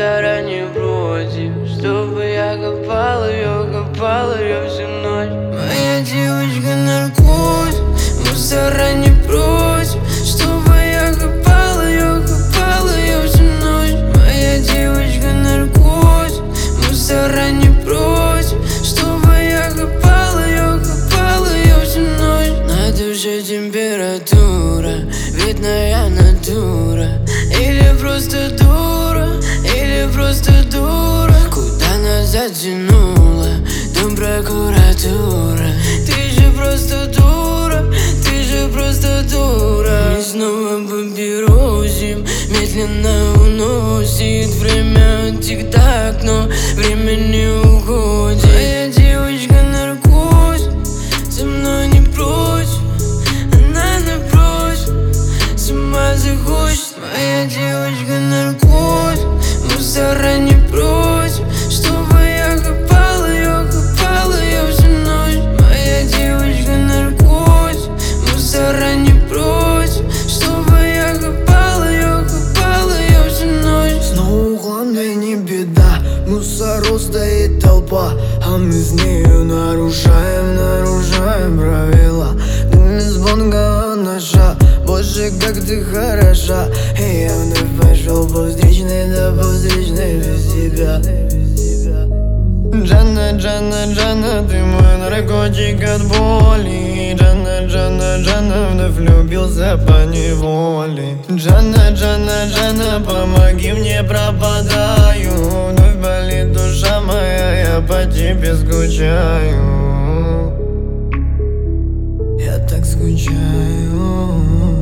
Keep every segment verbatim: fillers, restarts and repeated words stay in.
заранее против, чтобы я копал ее, копал ее всю ночь. Моя девочка наркоз, мы заранее против, чтобы я копал ее, копал ее всю ночь. Моя девочка наркоз, мы заранее против, чтобы я копал ее, копал ее всю ночь. На душе температура, видная натура. Или просто дура, или просто дура. Куда нас затянула, дом прокуратура. Ты же просто дура, ты же просто дура. Мы снова поберузим, медленно уносит время тик-так, но время не уходит. Моя девочка наркоз, со мной не против, она напротив, с ума захочет. Моя девочка наркоз, мы заранее против, чтобы я копал ее, копал ее всю ночь. Моя девочка наркоз, мы заранее против, чтобы я копал ее, копал ее всю ночь. Снова уклон, да не беда, мусоров стоит толпа, а мы с нею нарушаем, нарушаем правила. Дым из бонга наша, боже, как ты хороша. И я вновь пошел по встречной, да по встречной без тебя. Джанна, Джанна, Джанна, ты мой наркотик от боли. Джанна, Джанна, Джанна, вновь влюбился по неволе. Джанна, Джанна, Джанна, помоги мне, пропадаю. Вновь болит душа моя, я по тебе скучаю. Я так скучаю.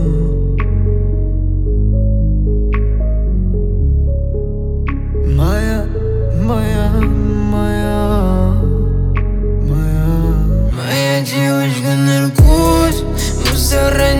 Моя, моя, моя, моя. Моя девочка наркоз, мы заранее